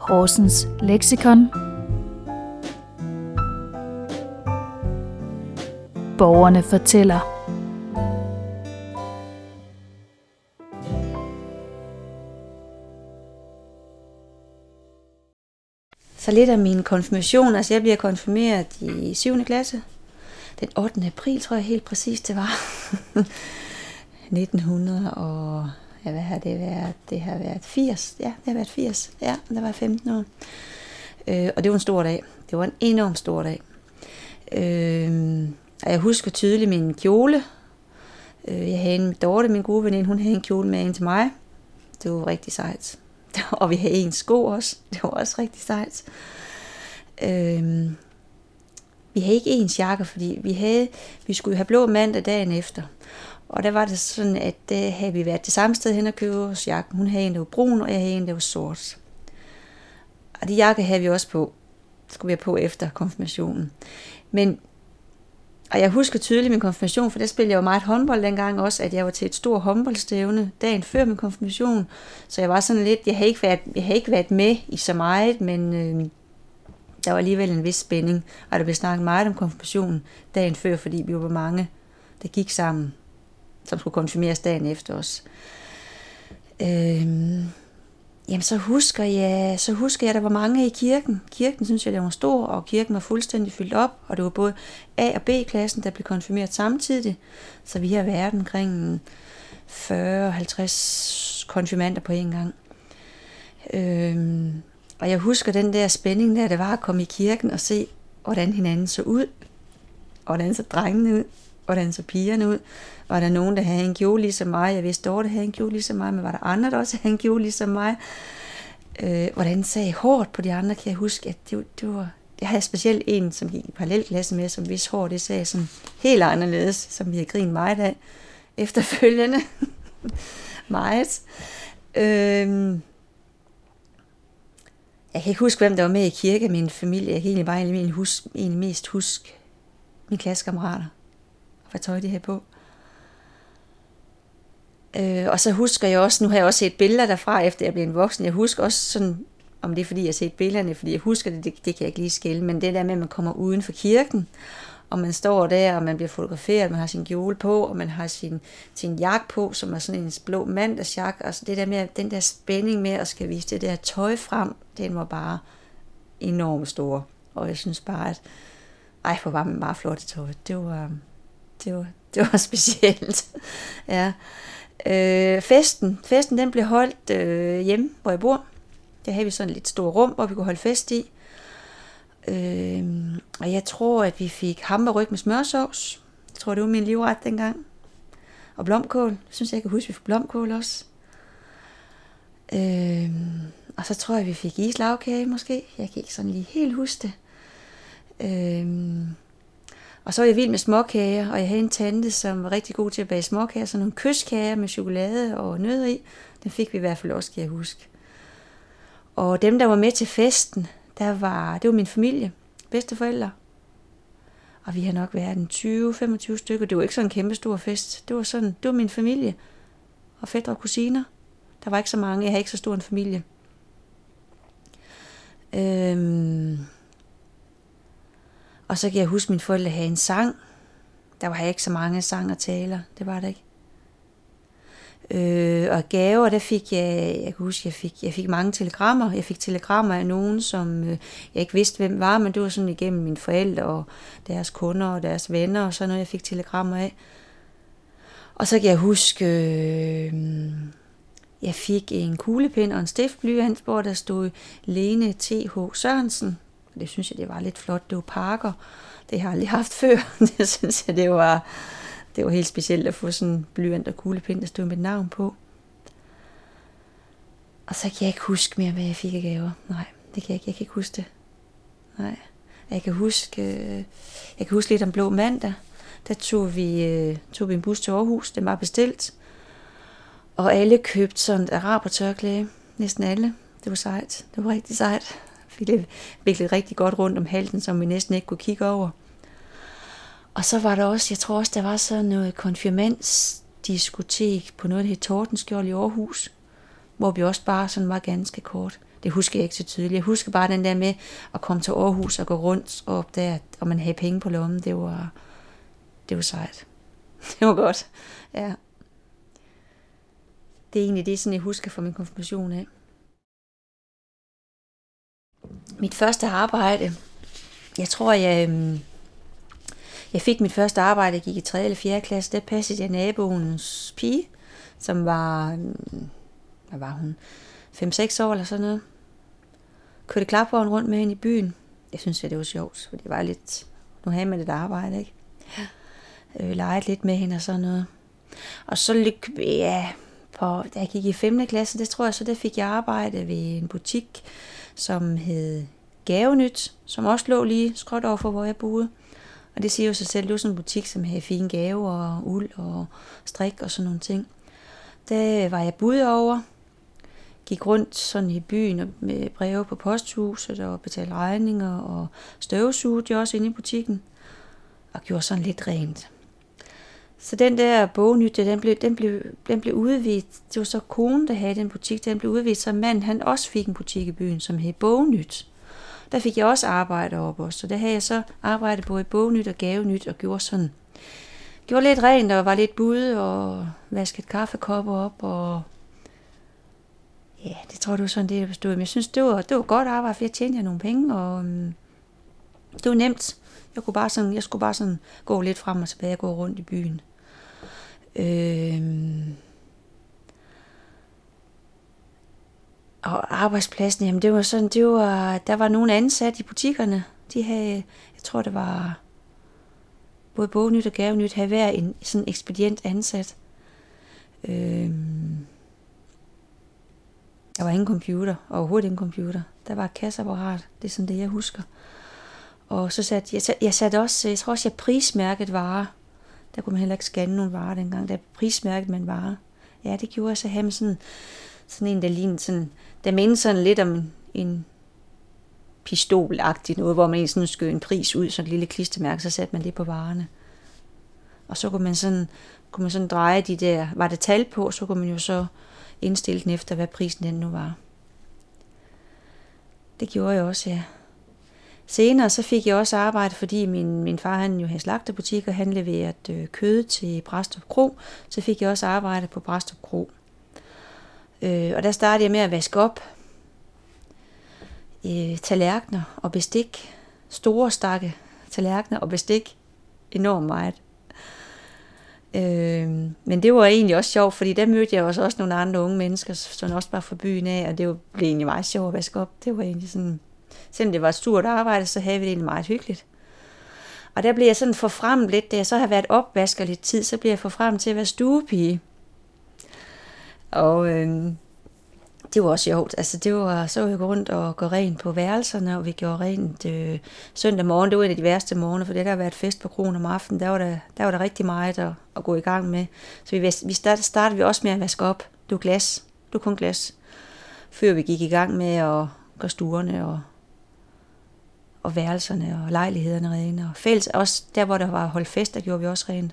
Horsens leksikon. Borgerne fortæller. Så lidt af min konfirmation, altså jeg bliver konfirmeret i 7. klasse. Den 8. april, tror jeg helt præcis det var. 1900 og... Ja, hvad har det været? Det har været 80. Ja, det har været 80. Ja, der var 15 år. Og det var en stor dag. Det var en enormt stor dag. Og jeg husker tydeligt min kjole. Jeg havde en Dorte, min gode veninde, hun havde en kjole med en til mig. Det var rigtig sejt. Og vi havde en sko også. Det var også rigtig sejt. Vi havde ikke ens jakker, fordi vi skulle have blå mandag dagen efter. Og der var det sådan, at der havde vi været det samme sted hen og købe vores jakken. Hun havde en, der var brun, og jeg havde en, der var sort. Og de jakker havde vi også på. Skulle vi have på efter konfirmationen. Og jeg husker tydeligt min konfirmation, for der spillede jeg jo meget håndbold dengang også, at jeg var til et stort håndboldstævne dagen før min konfirmation. Så jeg var sådan lidt, jeg havde ikke været med i så meget, men der var alligevel en vis spænding. Og der blev snakket meget om konfirmationen dagen før, fordi vi var mange, der gik sammen, som skulle konfirmeres dagen efter os. Jamen så husker jeg, der var mange i kirken. Kirken synes jeg, der var stor, og kirken var fuldstændig fyldt op. Og det var både A- og B-klassen, der blev konfirmeret samtidig. Så vi har været omkring 40-50 konfirmander på en gang. Og jeg husker den der spænding der var at komme i kirken og se, hvordan hinanden så ud. Hvordan så drengene ud. Hvordan så pigerne ud. Var der nogen, der havde en kjole ligesom mig? Jeg vidste dog, der havde en kjole ligesom mig, men var der andre, der også havde en kjole ligesom mig? Hvordan sagde hårdt på de andre, kan jeg huske, at det var... Jeg havde specielt en, som gik i parallelklasse med, som hvis hår, det sagde sådan helt anderledes, som vi har grinet meget af efterfølgende. meget. Jeg kan ikke huske, hvem der var med i kirke, min familie. Jeg kan egentlig bare mest huske mine klassekammerater, og hvad tøj de havde på. Og så husker jeg også, nu har jeg også set billeder derfra, efter jeg blev en voksen. Jeg husker også sådan, om det er fordi jeg har set billederne, fordi jeg husker det kan jeg ikke lige skille, men det der med, at man kommer uden for kirken, og man står der, og man bliver fotograferet, man har sin kjole på, og man har sin jakke på, som er sådan en blå mandagsjakke, og så det der med, den der spænding med at skal vise det der tøj frem, den var bare enormt stor. Og jeg synes bare, at hvor var man bare flot i tøj. Det var specielt. Ja. Festen den blev holdt hjemme, hvor jeg bor. Der havde vi sådan et lidt stort rum, hvor vi kunne holde fest i. Og jeg tror, at vi fik hamburgerryg med smørsovs. Jeg tror, det var min livret dengang. Og blomkål. Jeg synes, jeg kan huske, at vi fik blomkål også. Og så tror jeg, vi fik islagkage måske. Jeg kan ikke sådan lige helt huske det. Og så var jeg vild med småkager, og jeg havde en tante, som var rigtig god til at bage småkager, sådan nogle kyskager med chokolade og nødder i. Den fik vi i hvert fald også, kan jeg huske. Og dem, der var med til festen, det var min familie, bedsteforældre. Og vi har nok været en 20-25 stykker. Det var ikke sådan en kæmpe stor fest. Det var min familie og fætre og kusiner. Der var ikke så mange. Jeg havde ikke så stor en familie. Og så kan jeg huske, at mine forældre havde en sang. Der var ikke så mange sang og taler. Det var der ikke. Og gaver, der fik jeg kan huske, jeg fik mange telegrammer. Jeg fik telegrammer af nogen, som jeg ikke vidste, hvem var, men det var sådan igennem mine forældre og deres kunder og deres venner og sådan noget, jeg fik telegrammer af. Og så kan jeg huske, jeg fik en kuglepen og en stiftblyant, hvor der stod Lene T.H. Sørensen. Det synes jeg, det var lidt flot. Det var Parker. Det har jeg aldrig haft før. Det synes jeg, det var helt specielt at få sådan en blyant og kuglepen, der stod mit navn på. Og så kan jeg ikke huske mere, hvad jeg fik af gaver. Nej, det kan jeg ikke. Jeg kan ikke huske det. Nej. Jeg kan huske lidt om blå mandag. Der tog vi en bus til Aarhus. Den var bestilt. Og alle købte sådan et arabertørklæde. Næsten alle. Det var sejt. Det var rigtig sejt. Fik det virkelig rigtig godt rundt om halsen, som vi næsten ikke kunne kigge over. Og så var der også, jeg tror også, der var sådan noget konfirmandsdiskotek på noget, der hed Tordenskjold i Aarhus, hvor vi også bare sådan var ganske kort. Det husker jeg ikke så tydeligt. Jeg husker bare den der med at komme til Aarhus og gå rundt og opdage, og man havde penge på lommen. Det var sejt. Det var godt. Ja. Det er egentlig det, sådan jeg husker fra min konfirmation af. Mit første arbejde, jeg tror, jeg fik mit første arbejde, jeg gik i 3. eller 4. klasse, der passede jeg naboens pige, som var, hvad var hun, 5-6 år eller sådan noget. Kørte klapvogn rundt med hende i byen. Jeg synes, det var sjovt, for det var lidt, nu havde man lidt arbejde, ikke? Legede lidt med hende og sådan noget. Og så da jeg gik i 5. klasse, det tror jeg, så der fik jeg arbejde ved en butik, som hed Gavenyt, som også lå lige skråt over for, hvor jeg boede. Og det siger jo sig selv, det var sådan en butik, som havde fine gaver og uld og strik og sådan nogle ting. Der var jeg bud over, gik rundt sådan i byen med breve på posthuset og betalte regninger og støvsugede jeg også inde i butikken og gjorde sådan lidt rent. Så den der Bognyt, den blev udvidet. Det var så konen, der havde den butik. Den blev udvidet, så manden han også fik en butik i byen, som hed Bognyt. Der fik jeg også arbejde op også. Så der havde jeg så arbejdet både i Bognyt og Gavenyt og gjorde lidt rent og var lidt bud og vaskede kaffekopper op. Og ja, det tror jeg, det var sådan det, jeg bestod. Men jeg synes, det var godt arbejde, for jeg tjente nogle penge, og det var nemt. Jeg skulle bare sådan gå lidt frem og tilbage og gå rundt i byen. Og arbejdspladsen, jamen der var nogle ansat i butikkerne. De havde, jeg tror det var både Bognyt og Gavenyt, havde hver en sådan ekspedient ansat. Der var ingen computer, overhovedet ingen computer. Der var et kasseapparat, det er sådan det, jeg husker. Og så satte jeg også, jeg tror også, jeg prismærket varer. Der kunne man heller ikke scanne nogle varer dengang. Der prismærket man varer. Ja, det gjorde jeg så her med sådan en, der lignede sådan, der mindede sådan lidt om en pistolagtig noget, hvor man sådan skød en pris ud, sådan et lille klistermærke, så satte man det på varerne. Og så kunne man sådan dreje de der, var der tal på, så kunne man jo så indstille den efter, hvad prisen den nu var. Det gjorde jeg også, ja. Senere så fik jeg også arbejde, fordi min far han jo havde slagterbutik, og han leverede kød til Brædstrup Kro. Så fik jeg også arbejde på Brædstrup Kro. Og der startede jeg med at vaske op. Tallerkener og bestik. Store stakke tallerkener og bestik. Enormt meget. Men det var egentlig også sjovt, fordi der mødte jeg også nogle andre unge mennesker, som også var fra byen af, og det blev egentlig meget sjovt at vaske op. Det var egentlig sådan, selvom det var et stort arbejde, så havde vi det egentlig meget hyggeligt. Og der blev jeg sådan forfremmet lidt, da jeg så har været opvasker lidt tid, så blev jeg forfremmet til at være stuepige. Og det var også sjovt. Altså så vi gå rundt og gå rent på værelserne, og vi gjorde rent søndag morgen. Det var en af de værste morgener, for det der har været fest på kronen om aftenen. Der var der rigtig meget at gå i gang med. Så vi startede vi også med at vaske op. Du er kun glas. Før vi gik i gang med at gøre stuerne og værelserne og lejlighederne rene. Og fælles, også der hvor der var holdt fest, der gjorde vi også rent.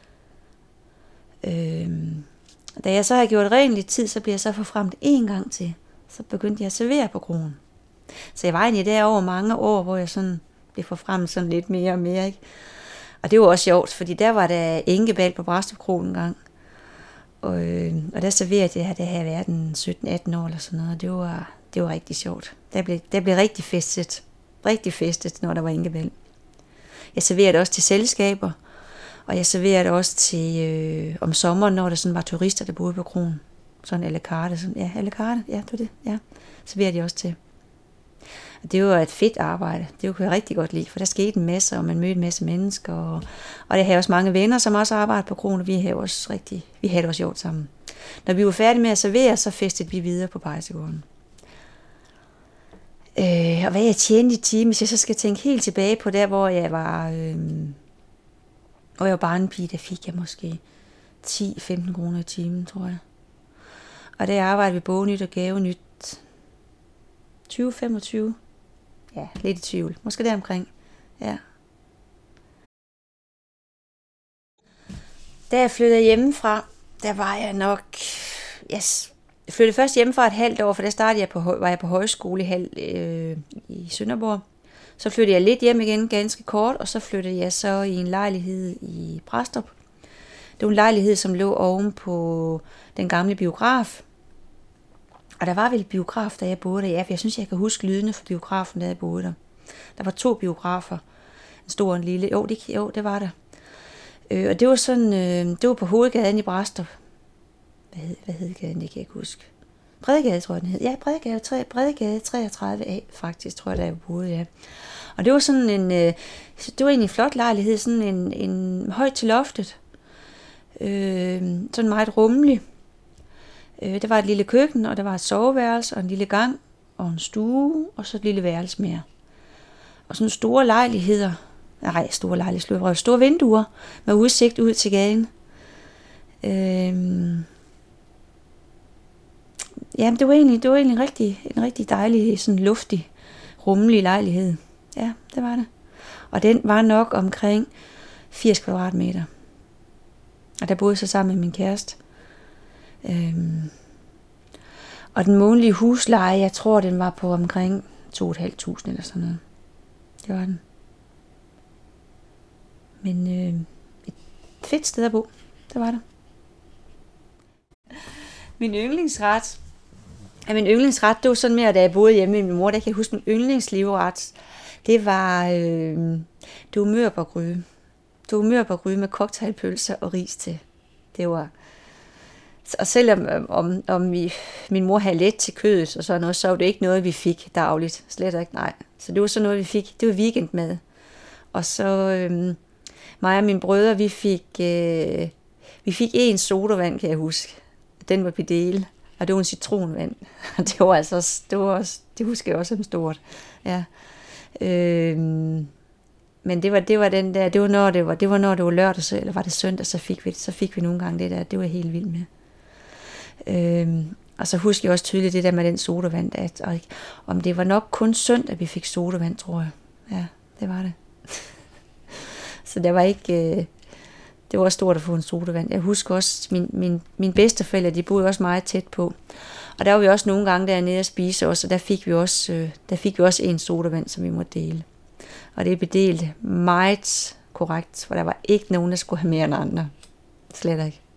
Da jeg så havde gjort rent lidt tid, så blev jeg så forfremmet en gang til. Så begyndte jeg at servere på kronen. Så jeg var egentlig der over mange år, hvor jeg sådan blev forfremmet sådan lidt mere og mere. Ikke? Og det var også sjovt, fordi der var der enkebal på Brædstrup Kro en gang. Og der serverede jeg, det havde været en 17-18 år eller sådan noget. Det var rigtig sjovt. Der blev rigtig festet. Rigtig festet, når der var enkebal. Jeg serverede også til selskaber. Og jeg serverede også til om sommeren, når der sådan var turister, der boede på kronen. Sådan à la carte. Ja, à la carte. Ja, det var det. Ja. Serverede jeg også til. Og det var et fedt arbejde. Det kunne jeg rigtig godt lide, for der skete en masse, og man mødte en masse mennesker. Og jeg havde også mange venner, som også arbejdede på kronen, og vi havde det også sjovt sammen. Når vi var færdige med at servere, så festede vi videre på Pejsegården. Og hvad jeg tjente i timen, hvis jeg så skal tænke helt tilbage på der, hvor jeg var... Og jeg var barnepige, der fik jeg måske 10-15 kroner i timen, tror jeg. Og der arbejdede vi Bognyt og Gavenyt 20-25. Ja, lidt i tvivl. Måske deromkring. Ja. Da jeg flyttede hjemmefra, der var jeg nok flyttede først hjemmefra et halvt år, for der startede var jeg på højskole i Sønderborg. Så flyttede jeg lidt hjem igen, ganske kort, og så flyttede jeg så i en lejlighed i Brastrup. Det var en lejlighed, som lå oven på den gamle biograf. Og der var vel biograf, da jeg boede der. Ja, for jeg synes, jeg kan huske lydene fra biografen, da jeg boede der. Der var 2 biografer. En stor og en lille. Jo, det var der. Og det var sådan, det var på hovedgaden i Brastrup. Hvad hed gaden? Det kan jeg ikke huske. Bredegade, tror jeg, den hed. Ja, Bredegade 33A, faktisk, tror jeg, der jeg boede, ja. Og det var sådan det var egentlig en flot lejlighed, sådan en højt til loftet. Sådan meget rummelig. Der var et lille køkken, og der var et soveværelse, og en lille gang, og en stue, og så et lille værelse mere. Og sådan store lejligheder. Store vinduer med udsigt ud til gaden. Ja, det var egentlig en rigtig dejlig, sådan luftig, rummelig lejlighed. Ja, det var det. Og den var nok omkring 80 kvadratmeter. Og der boede jeg så sammen med min kæreste. Og den månedlige husleje, jeg tror, den var på omkring 2.500 eller sådan noget. Det var den. Men et fedt sted at bo, det var det. Min yndlingsret, det var sådan mere, da jeg boede hjemme med min mor, der kan jeg huske min yndlingslivret. Det var mørbrødgryde. Det var mørbrødgryde med cocktailpølser og ris til. Det var. Og selvom min mor havde let til kødet og sådan noget, så var det ikke noget, vi fik dagligt. Slet ikke, nej. Så det var sådan noget, vi fik. Det var weekendmad. Og så mig og mine brødre, vi fik en sodavand, kan jeg huske. Den var bedel, og det var en citronvand. Det husker jeg også som stort. Ja. Men det var den der, det var når det var lørdag, eller var det søndag, så fik vi nogle gange det der. Det var jeg helt vild med. Og så husker jeg også tydeligt det der med den sodavand, om det var nok kun søndag, vi fik sodavand, tror jeg. Ja, det var det. Så der var ikke. Det var også stort at få en sodavand. Jeg husker også, mine bedsteforældre, de boede også meget tæt på. Og der var vi også nogle gange dernede at spise også, og der fik vi også en sodavand, som vi måtte dele. Og det er bedelt meget korrekt, for der var ikke nogen, der skulle have mere end andre. Slet ikke.